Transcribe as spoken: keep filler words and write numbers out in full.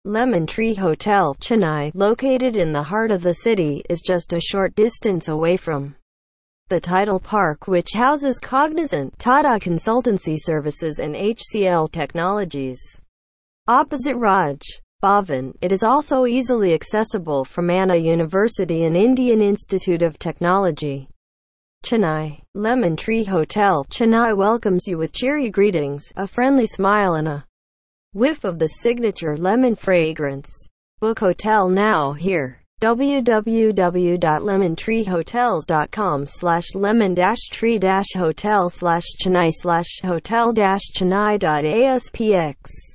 Lemon Tree Hotel, Chennai, located in the heart of the city, is just a short distance away from the Tidal Park, which houses Cognizant, Tata Consultancy Services and H C L Technologies. Opposite Raj Bhavan, it is also easily accessible from Anna University and Indian Institute of Technology, Chennai. Lemon Tree Hotel, Chennai welcomes you with cheery greetings, a friendly smile and a whiff of the signature lemon fragrance. Book hotel now here. w w w dot lemon tree hotels dot com slash lemon dash tree dash hotel slash Chennai slash hotel dash Chennai dot A S P X